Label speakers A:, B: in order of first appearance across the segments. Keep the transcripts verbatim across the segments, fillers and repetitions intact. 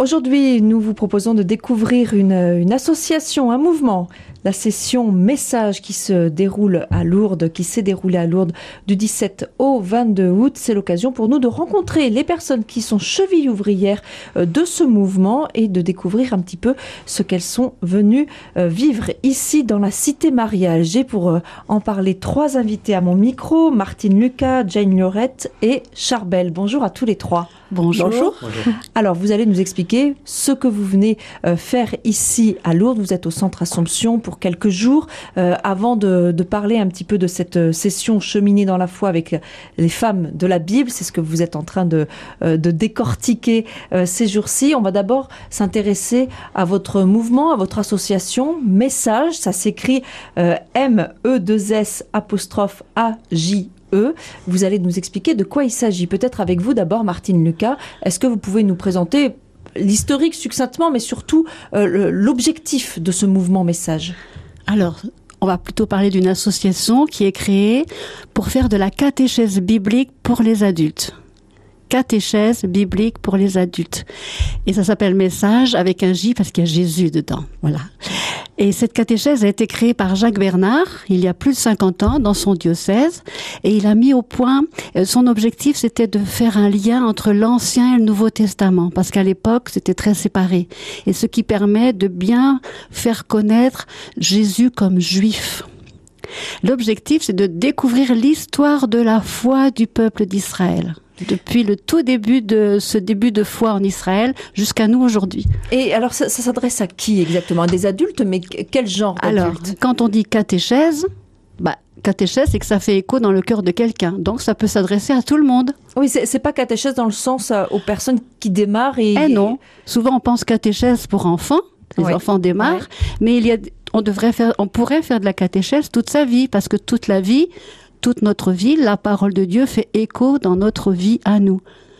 A: Aujourd'hui, nous vous proposons de découvrir une, une association, un mouvement, la session Message qui se déroule à Lourdes, qui s'est déroulée à Lourdes du dix-sept au vingt-deux août. C'est l'occasion pour nous de rencontrer les personnes qui sont chevilles ouvrières de ce mouvement et de découvrir un petit peu ce qu'elles sont venues vivre ici dans la cité mariale. J'ai pour en parler trois invités à mon micro, Martine Lucas, Jane Lorette et Charbel. Bonjour à tous les trois.
B: Bonjour.
A: Bonjour. Bonjour. Alors, vous allez nous expliquer ce que vous venez euh, faire ici à Lourdes. Vous êtes au Centre Assomption pour quelques jours. Euh, avant de, de parler un petit peu de cette session cheminée dans la foi avec les femmes de la Bible, c'est ce que vous êtes en train de, euh, de décortiquer euh, ces jours-ci. On va d'abord s'intéresser à votre mouvement, à votre association Message. Ça s'écrit euh, M E deux S apostrophe A J E. Vous allez nous expliquer de quoi il s'agit. Peut-être avec vous d'abord, Martine Lucas. Est-ce que vous pouvez nous présenter l'historique succinctement, mais surtout euh, l'objectif de ce mouvement Message?
B: Alors, on va plutôt parler d'une association qui est créée pour faire de la catéchèse biblique pour les adultes. Catéchèse biblique pour les adultes. Et ça s'appelle Message avec un J parce qu'il y a Jésus dedans. Voilà. Et cette catéchèse a été créée par Jacques Bernard il y a plus de cinquante ans dans son diocèse. Et il a mis au point, son objectif c'était de faire un lien entre l'Ancien et le Nouveau Testament. Parce qu'à l'époque c'était très séparé. Et ce qui permet de bien faire connaître Jésus comme juif. L'objectif c'est de découvrir l'histoire de la foi du peuple d'Israël. Depuis le tout début de ce début de foi en Israël jusqu'à nous aujourd'hui.
A: Et alors ça, ça s'adresse à qui exactement? À des adultes, mais quel genre d'adultes?
B: Alors, quand on dit catéchèse, bah, catéchèse, c'est que ça fait écho dans le cœur de quelqu'un. Donc ça peut s'adresser à tout le monde.
A: Oui, c'est, c'est pas catéchèse dans le sens euh, aux personnes qui démarrent et...
B: Eh non, souvent on pense catéchèse pour enfants, les oui. enfants démarrent, oui. mais il y a, on devrait faire, on pourrait faire de la catéchèse toute sa vie, parce que toute la vie... Toute notre vie, la parole de Dieu fait écho dans notre vie à nous.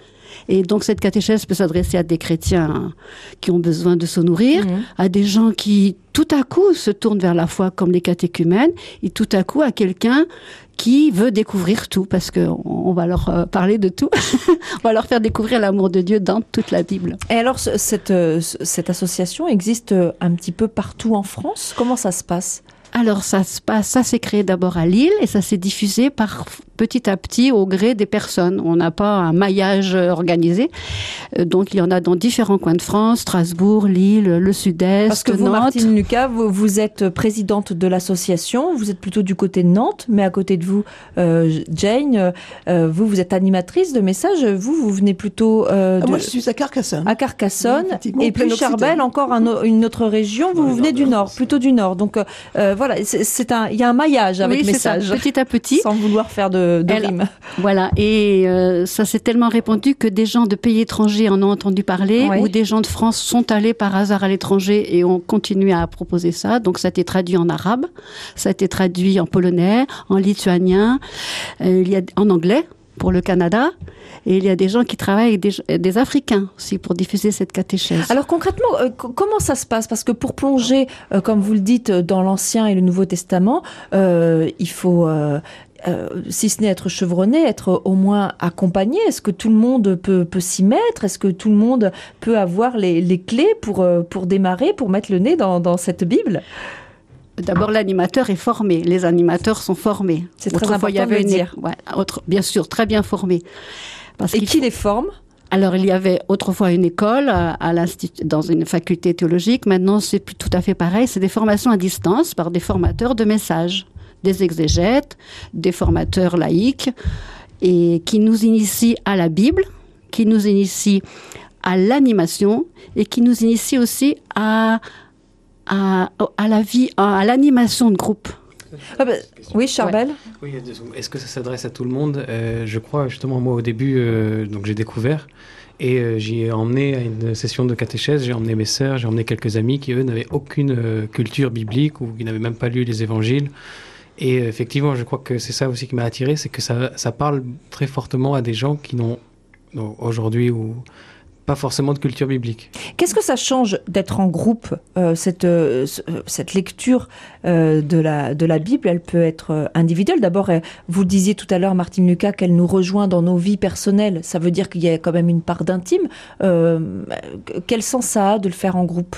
B: Et donc cette catéchèse peut s'adresser à des chrétiens qui ont besoin de se nourrir, mmh. à des gens qui tout à coup se tournent vers la foi comme les catéchumènes, et tout à coup à quelqu'un qui veut découvrir tout, parce qu'on on va leur parler de tout. On va leur faire découvrir l'amour de Dieu dans toute la Bible.
A: Et alors cette, cette association existe un petit peu partout en France? Comment ça se passe?
B: Alors ça se passe, ça s'est créé d'abord à Lille et ça s'est diffusé par petit à petit au gré des personnes. On n'a pas un maillage organisé, donc il y en a dans différents coins de France, Strasbourg, Lille, le Sud-Est,
A: Parce que vous,
B: Nantes.
A: Martine Lucas, vous, vous êtes présidente de l'association, vous êtes plutôt du côté de Nantes, mais à côté de vous, euh, Jane, euh, vous, vous êtes animatrice de Message, vous, vous venez plutôt... Euh, de...
C: ah, moi, je suis à Carcassonne.
A: À Carcassonne, oui, et puis Charbel, encore un, une autre région, vous, vous venez du Nord, plutôt du Nord. Donc euh, voilà, c'est, c'est un, il y a un maillage avec
B: oui,
A: Message.
B: C'est ça, petit à petit.
A: Sans vouloir faire de De
B: Elle,
A: rime.
B: Voilà, et euh, ça s'est tellement répandu que des gens de pays étrangers en ont entendu parler, oui. ou des gens de France sont allés par hasard à l'étranger et ont continué à proposer ça. Donc ça a été traduit en arabe, ça a été traduit en polonais, en lituanien, euh, il y a en anglais pour le Canada. Et il y a des gens qui travaillent avec des, des Africains aussi pour diffuser cette catéchèse.
A: Alors concrètement, euh, comment ça se passe? Parce que pour plonger, euh, comme vous le dites, dans l'Ancien et le Nouveau Testament, euh, il faut... Euh, Euh, si ce n'est être chevronné, être au moins accompagné. Est-ce que tout le monde peut, peut s'y mettre? Est-ce que tout le monde peut avoir les, les clés pour, pour démarrer, pour mettre le nez dans, dans cette Bible?
B: D'abord, l'animateur est formé. Les animateurs sont formés.
A: C'est très important de le dire.
B: Ouais, autre, bien sûr, très bien formés.
A: Parce Et qui faut... les forme?
B: Alors, il y avait autrefois une école à, à l'institut, dans une faculté théologique. Maintenant, c'est plus tout à fait pareil. C'est des formations à distance par des formateurs de Message. Des exégètes, des formateurs laïcs, et qui nous initient à la Bible, qui nous initient à l'animation, et qui nous initient aussi à, à, à la vie, à l'animation de groupe.
A: Ah bah, oui, Charbel.
D: Ouais. Oui, est-ce que ça s'adresse à tout le monde? euh, Je crois, justement, moi, au début, euh, donc j'ai découvert, et euh, j'ai emmené à une session de catéchèse, j'ai emmené mes sœurs, j'ai emmené quelques amis qui, eux, n'avaient aucune euh, culture biblique, ou qui n'avaient même pas lu les évangiles. Et euh, effectivement, je crois que c'est ça aussi qui m'a attiré, c'est que ça, ça parle très fortement à des gens qui n'ont, aujourd'hui, ou pas forcément de culture biblique.
A: Qu'est-ce que ça change d'être en groupe, euh, cette, euh, cette lecture euh, de, la, de la Bible? Elle peut être individuelle. D'abord, vous le disiez tout à l'heure, Martine Lucas, qu'elle nous rejoint dans nos vies personnelles. Ça veut dire qu'il y a quand même une part d'intime. Euh, quel sens ça a de le faire en groupe?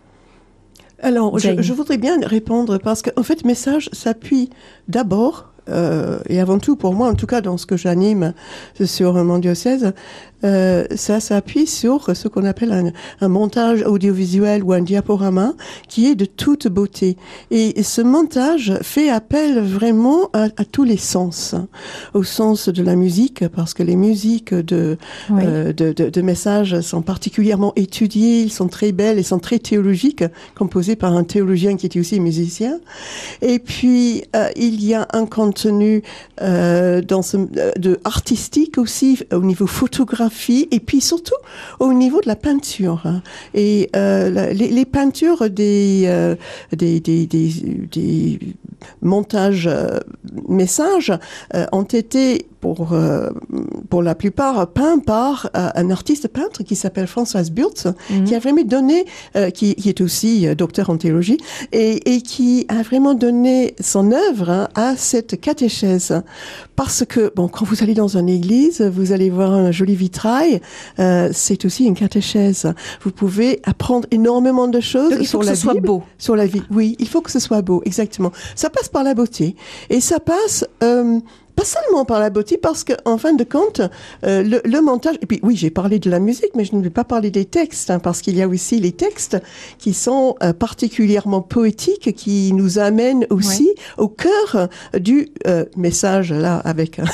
C: Alors, je, je voudrais bien répondre parce qu'en fait, Message s'appuie d'abord Euh, et avant tout, pour moi, en tout cas, dans ce que j'anime sur mon diocèse, euh, ça s'appuie sur ce qu'on appelle un, un montage audiovisuel ou un diaporama qui est de toute beauté. Et ce montage fait appel vraiment à, à tous les sens, hein, au sens de la musique, parce que les musiques de, oui. euh, de, de, de Messages sont particulièrement étudiées, ils sont très belles et sont très théologiques, composées par un théologien qui était aussi musicien. Et puis, euh, il y a un contenu euh, dans ce, de artistique aussi, au niveau photographique, et puis surtout au niveau de la peinture. Hein. Et euh, la, les, les peintures des, euh, des, des, des, des montages euh, messages euh, ont été pour euh, pour la plupart peint par euh, un artiste peintre qui s'appelle Françoise Burtz, mmh. qui a vraiment donné, euh, qui, qui est aussi euh, docteur en théologie, et, et qui a vraiment donné son œuvre hein, à cette catéchèse. Parce que, bon, quand vous allez dans une église, vous allez voir un joli vitrail, euh, c'est aussi une catéchèse. Vous pouvez apprendre énormément de choses
A: Donc, il faut
C: sur
A: que
C: la
A: ce soit
C: Bible,
A: beau.
C: Sur la vie. Oui, il faut que ce soit beau, exactement. Ça passe par la beauté. Et ça passe... Euh, Pas seulement par la beauté, parce que en fin de compte, euh, le, le montage. Et puis oui, j'ai parlé de la musique, mais je ne vais pas parler des textes, hein, parce qu'il y a aussi les textes qui sont euh, particulièrement poétiques, qui nous amènent aussi oui. au cœur du euh, message là, avec un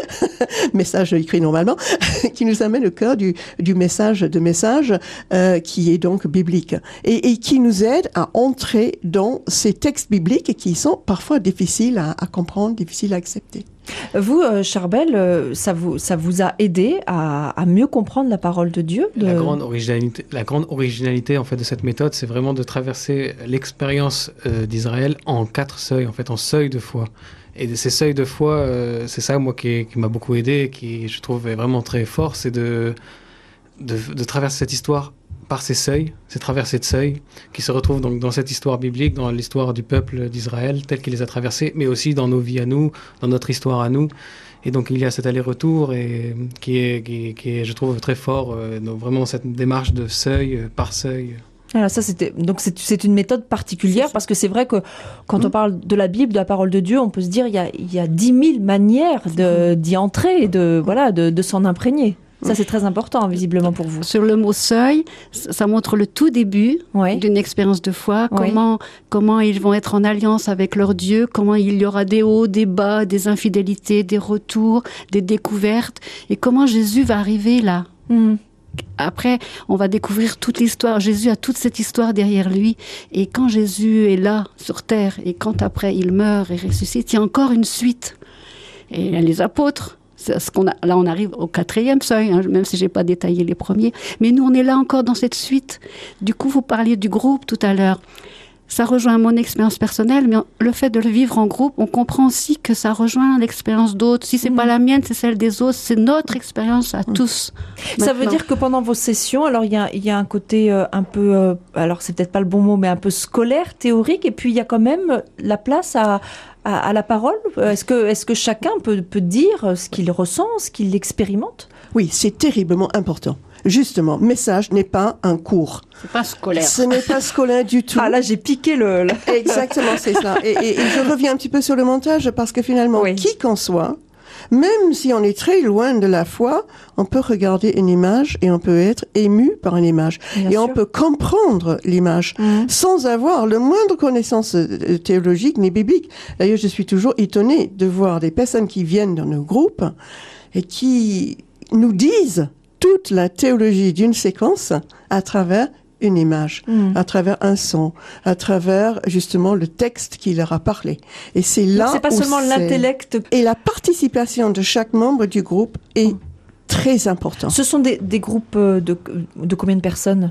C: message écrit normalement, qui nous amène au cœur du du message de message euh, qui est donc biblique et, et qui nous aide à entrer dans ces textes bibliques qui sont parfois difficiles à, à comprendre, difficiles à accepter.
A: Vous, euh, Charbel, euh, ça vous ça vous a aidé à, à mieux comprendre la parole de Dieu de...
D: La grande originalité, la grande originalité en fait de cette méthode, c'est vraiment de traverser l'expérience euh, d'Israël en quatre seuils, en fait, en seuils de foi. Et ces seuils de foi, euh, c'est ça moi qui, qui m'a beaucoup aidé, et qui je trouve est vraiment très fort, c'est de de, de traverser cette histoire par ces seuils, ces traversées de seuils, qui se retrouvent donc dans cette histoire biblique, dans l'histoire du peuple d'Israël, tel qu'il les a traversés, mais aussi dans nos vies à nous, dans notre histoire à nous. Et donc il y a cet aller-retour et, qui, est, qui, qui est, je trouve, très fort, euh, donc vraiment cette démarche de seuil euh, par seuil.
A: Alors ça, c'était donc c'est, c'est une méthode particulière parce que c'est vrai que quand mmh. on parle de la Bible, de la parole de Dieu, on peut se dire il y a il y a dix mille manières de, d'y entrer et de voilà de, de s'en imprégner. Ça, c'est très important, visiblement, pour vous.
B: Sur le mot seuil, ça montre le tout début oui. d'une expérience de foi, oui. comment, comment ils vont être en alliance avec leur Dieu, comment il y aura des hauts, des bas, des infidélités, des retours, des découvertes, et comment Jésus va arriver là. Mm. Après, on va découvrir toute l'histoire. Jésus a toute cette histoire derrière lui. Et quand Jésus est là, sur terre, et quand après il meurt et ressuscite, il y a encore une suite. Et les apôtres, c'est ce qu'on a, là on arrive au quatrième seuil, hein, même si j'ai pas détaillé les premiers. Mais nous on est là encore dans cette suite. Du coup, vous parliez du groupe tout à l'heure. Ça rejoint mon expérience personnelle, mais le fait de le vivre en groupe, on comprend aussi que ça rejoint l'expérience d'autres. Si c'est mmh. pas la mienne, c'est celle des autres. C'est notre expérience à mmh. tous.
A: Ça maintenant. veut dire que pendant vos sessions, alors il y a, il y a un côté euh, un peu, euh, alors c'est peut-être pas le bon mot, mais un peu scolaire, théorique, et puis il y a quand même la place à À, à la parole. Est-ce que, est-ce que chacun peut, peut dire ce qu'il ressent, ce qu'il expérimente ?
C: Oui, c'est terriblement important. Justement, Message n'est pas un cours.
B: C'est pas scolaire.
C: Ce n'est pas scolaire du tout.
A: Ah là, j'ai piqué le... le...
C: Exactement, c'est ça. Et, et, et je reviens un petit peu sur le montage parce que finalement, oui. qui qu'en soit, même si on est très loin de la foi, on peut regarder une image et on peut être ému par une image. Bien et sûr. On peut comprendre l'image mmh. sans avoir le moindre connaissance théologique ni biblique. D'ailleurs, je suis toujours étonnée de voir des personnes qui viennent dans nos groupes et qui nous disent toute la théologie d'une séquence à travers une image, mmh. à travers un son, à travers justement le texte qui leur a parlé. Et c'est là
A: Donc c'est pas
C: où
A: seulement
C: c'est...
A: l'intellect.
C: Et la participation de chaque membre du groupe est mmh. très importante.
A: Ce sont des, des groupes de, de combien de personnes ?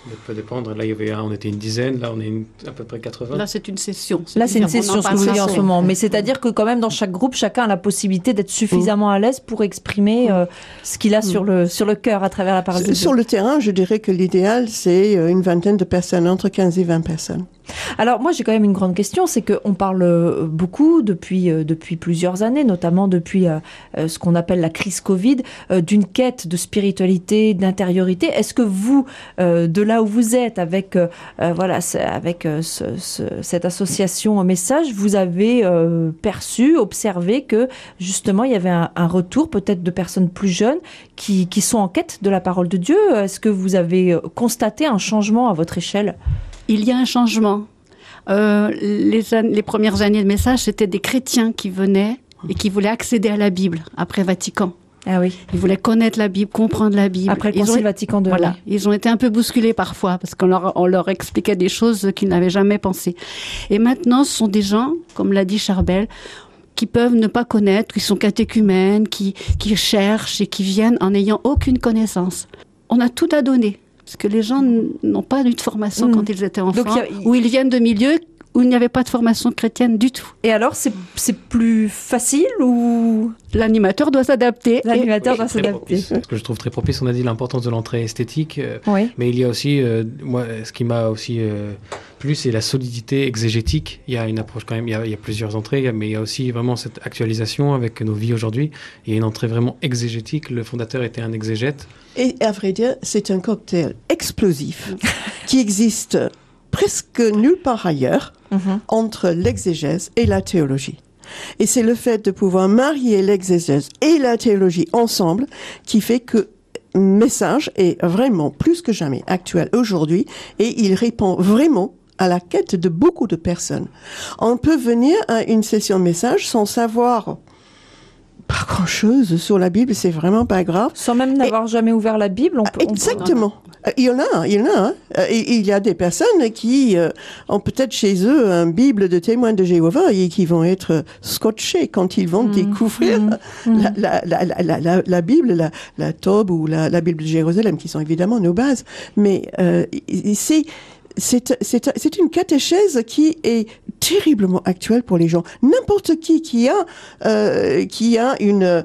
D: Ça peut dépendre. Là, il y avait, on était une dizaine. Là, on est une, à peu près quatre-vingts.
B: Là, c'est une session.
A: C'est là, c'est une session, ce que vous dites en ce moment. Mais c'est-à-dire que quand même, dans chaque groupe, chacun a la possibilité d'être suffisamment à l'aise pour exprimer euh, ce qu'il a mmh. sur le sur le cœur à travers la parole de Dieu.
C: Sur le terrain, je dirais que l'idéal, c'est une vingtaine de personnes, entre quinze et vingt personnes.
A: Alors moi j'ai quand même une grande question, c'est qu'on parle beaucoup depuis euh, depuis plusieurs années, notamment depuis euh, euh, ce qu'on appelle la crise Covid, euh, d'une quête de spiritualité, d'intériorité. Est-ce que vous, euh, de là où vous êtes, avec euh, voilà, avec euh, ce, ce, cette association au message, vous avez euh, perçu, observé que justement il y avait un, un retour peut-être de personnes plus jeunes qui qui sont en quête de la parole de Dieu? Est-ce que vous avez constaté un changement à votre échelle?
B: Il y a un changement. Euh, les, an- les premières années de message, c'était des chrétiens qui venaient et qui voulaient accéder à la Bible après Vatican.
A: Ah oui.
B: Ils voulaient connaître la Bible, comprendre la Bible.
A: Après le Concile Vatican deux.
B: Voilà. Oui. Ils ont été un peu bousculés parfois parce qu'on leur, on leur expliquait des choses qu'ils n'avaient jamais pensées. Et maintenant, ce sont des gens, comme l'a dit Charbel, qui peuvent ne pas connaître, qui sont catéchumènes, qui, qui cherchent et qui viennent en n'ayant aucune connaissance. On a tout à donner. Parce que les gens n'ont pas eu de formation mmh. quand ils étaient enfants, Donc, a... ou ils viennent de milieux où il n'y avait pas de formation chrétienne du tout.
A: Et alors, c'est, c'est plus facile ou...
B: L'animateur doit s'adapter.
A: L'animateur et... doit s'adapter.
D: Ce que je trouve très propice, on a dit l'importance de l'entrée esthétique, euh,
A: oui.
D: mais il y a aussi, euh, moi, ce qui m'a aussi euh, plu, c'est la solidité exégétique. Il y a une approche quand même, il y a, il y a plusieurs entrées, mais il y a aussi vraiment cette actualisation avec nos vies aujourd'hui. Il y a une entrée vraiment exégétique. Le fondateur était un exégète.
C: Et à vrai dire, c'est un cocktail explosif qui existe presque nulle part ailleurs mm-hmm. entre l'exégèse et la théologie. Et c'est le fait de pouvoir marier l'exégèse et la théologie ensemble qui fait que le message est vraiment plus que jamais actuel aujourd'hui et il répond vraiment à la quête de beaucoup de personnes. On peut venir à une session de message sans savoir pas grand-chose sur la Bible, c'est vraiment pas grave.
A: Sans même n'avoir et, jamais ouvert la Bible, on peut...
C: Exactement.
A: On
C: peut... Il y en a, il y en a. Hein. Il y a des personnes qui euh, ont peut-être chez eux un Bible de témoins de Jéhovah et qui vont être scotchés quand ils vont mmh, découvrir mmh, la, la, la, la, la, la, la Bible, la, la Tob ou la, la Bible de Jérusalem, qui sont évidemment nos bases. Mais euh, c'est... C'est, c'est, c'est une catéchèse qui est terriblement actuelle pour les gens. N'importe qui qui a, euh, qui a une,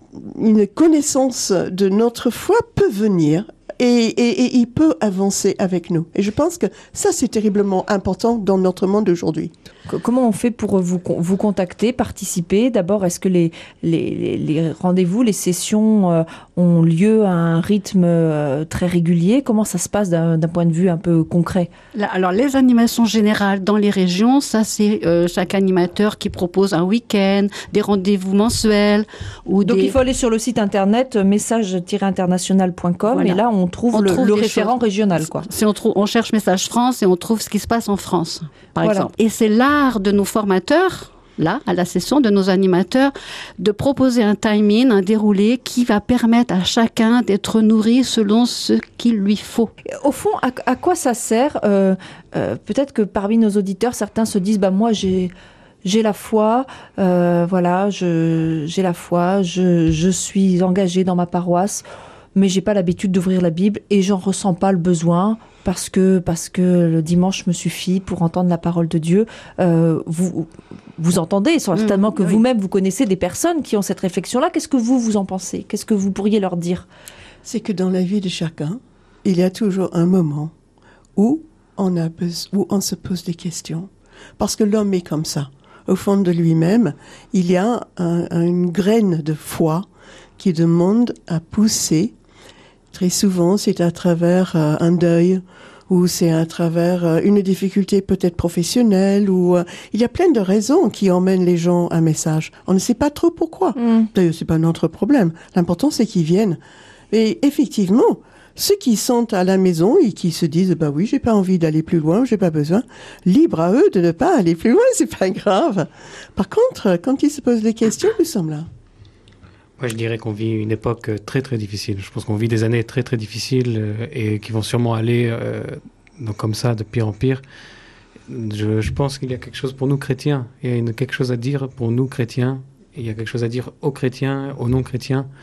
C: une connaissance de notre foi peut venir et, et, et il peut avancer avec nous. Et je pense que ça, c'est terriblement important dans notre monde d'aujourd'hui.
A: Comment on fait pour vous, vous contacter, participer? D'abord, est-ce que les, les, les rendez-vous, les sessions euh, ont lieu à un rythme euh, très régulier? Comment ça se passe d'un, d'un point de vue un peu concret?
B: Là, alors, les animations générales dans les régions, ça, c'est euh, chaque animateur qui propose un week-end, des rendez-vous mensuels. Ou
A: Donc,
B: des...
A: il faut aller sur le site internet message tiret international point com voilà. Et là, on trouve on le, trouve le référent choses. Régional. Quoi.
B: Si on, trouve, on cherche Message France et on trouve ce qui se passe en France, par
A: voilà.
B: exemple. Et c'est là de nos formateurs, là, à la session, de nos animateurs, de proposer un timing, un déroulé qui va permettre à chacun d'être nourri selon ce qu'il lui faut.
A: Au fond, à, à quoi ça sert euh, euh, peut-être que parmi nos auditeurs, certains se disent, bah moi j'ai... J'ai la foi, euh, voilà, je, j'ai la foi, je, je suis engagée dans ma paroisse, mais j'ai pas l'habitude d'ouvrir la Bible et j'en ressens pas le besoin parce que parce que le dimanche me suffit pour entendre la parole de Dieu. Euh, vous vous entendez certainement mmh, que oui. vous-même vous connaissez des personnes qui ont cette réflexion-là. Qu'est-ce que vous vous en pensez? Qu'est-ce que vous pourriez leur dire?
C: C'est que dans la vie de chacun, il y a toujours un moment où on a besoin, où on se pose des questions, parce que l'homme est comme ça. Au fond de lui-même, il y a un, une graine de foi qui demande à pousser. Très souvent, c'est à travers euh, un deuil, ou c'est à travers euh, une difficulté peut-être professionnelle, ou euh, il y a plein de raisons qui emmènent les gens à un message. On ne sait pas trop pourquoi. Mm. D'ailleurs, c'est pas notre problème. L'important, c'est qu'ils viennent. Et effectivement, ceux qui sont à la maison et qui se disent, bah oui, j'ai pas envie d'aller plus loin, j'ai pas besoin, libre à eux de ne pas aller plus loin, c'est pas grave. Par contre, quand ils se posent des questions, nous sommes là.
D: Moi, je dirais qu'on vit une époque très, très difficile. Je pense qu'on vit des années très, très difficiles euh, et qui vont sûrement aller euh, donc comme ça, de pire en pire. Je, je pense qu'il y a quelque chose pour nous chrétiens. Il y a une, quelque chose à dire pour nous chrétiens. Il y a quelque chose à dire aux chrétiens, aux non-chrétiens.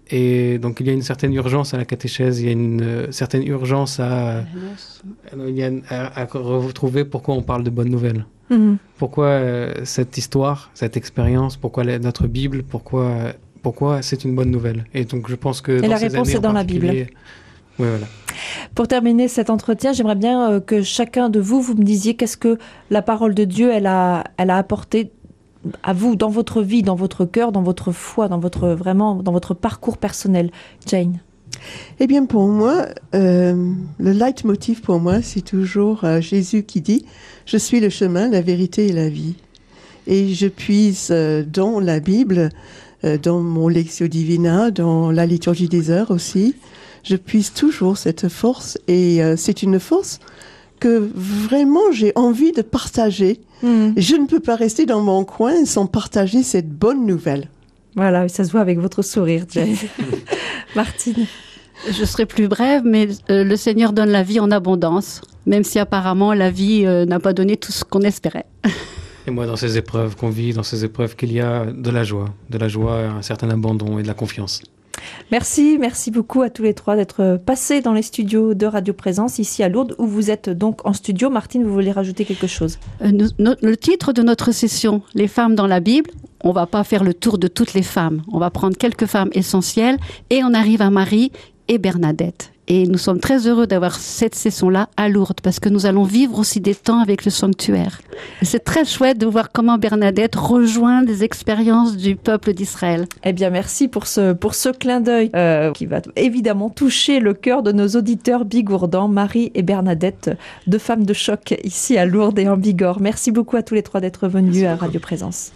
D: Et donc, il y a une certaine urgence à la catéchèse, il y a une euh, certaine urgence à, il y a une, à, à retrouver pourquoi on parle de bonnes nouvelles. Mmh. Pourquoi euh, cette histoire, cette expérience, pourquoi la, notre Bible, pourquoi, pourquoi c'est une bonne nouvelle. Et donc, je pense que...
A: Et
D: dans
A: la
D: ces
A: réponse
D: années
A: est dans la Bible.
D: Oui, voilà.
A: Pour terminer cet entretien, j'aimerais bien euh, que chacun de vous, vous me disiez qu'est-ce que la parole de Dieu, elle a, elle a apporté à vous, dans votre vie, dans votre cœur, dans votre foi, dans votre, vraiment, dans votre parcours personnel. Jane?
C: Eh bien, pour moi, euh, le leitmotiv pour moi, c'est toujours euh, Jésus qui dit « Je suis le chemin, la vérité et la vie ». Et je puise euh, dans la Bible, euh, dans mon Lectio Divina, dans la liturgie des heures aussi, je puise toujours cette force. Et euh, c'est une force que vraiment j'ai envie de partager. Mmh. Je ne peux pas rester dans mon coin sans partager cette bonne nouvelle.
A: Voilà, ça se voit avec votre sourire, Jane. Martine?
B: Je serai plus brève, mais euh, le Seigneur donne la vie en abondance, même si apparemment la vie euh, n'a pas donné tout ce qu'on espérait.
D: Et moi, dans ces épreuves qu'on vit, dans ces épreuves qu'il y a de la joie, de la joie, un certain abandon et de la confiance.
A: Merci, merci beaucoup à tous les trois d'être passés dans les studios de Radio Présence ici à Lourdes, où vous êtes donc en studio. Martine, vous voulez rajouter quelque chose?
B: euh, nous, no, Le titre de notre session, Les femmes dans la Bible, on va pas faire le tour de toutes les femmes. On va prendre quelques femmes essentielles et on arrive à Marie et Bernadette. Et nous sommes très heureux d'avoir cette session-là à Lourdes, parce que nous allons vivre aussi des temps avec le sanctuaire. Et c'est très chouette de voir comment Bernadette rejoint des expériences du peuple d'Israël.
A: Eh bien, merci pour ce, pour ce clin d'œil euh, qui va évidemment toucher le cœur de nos auditeurs bigourdans, Marie et Bernadette, deux femmes de choc ici à Lourdes et en Bigorre. Merci beaucoup à tous les trois d'être venus à Radio Présence.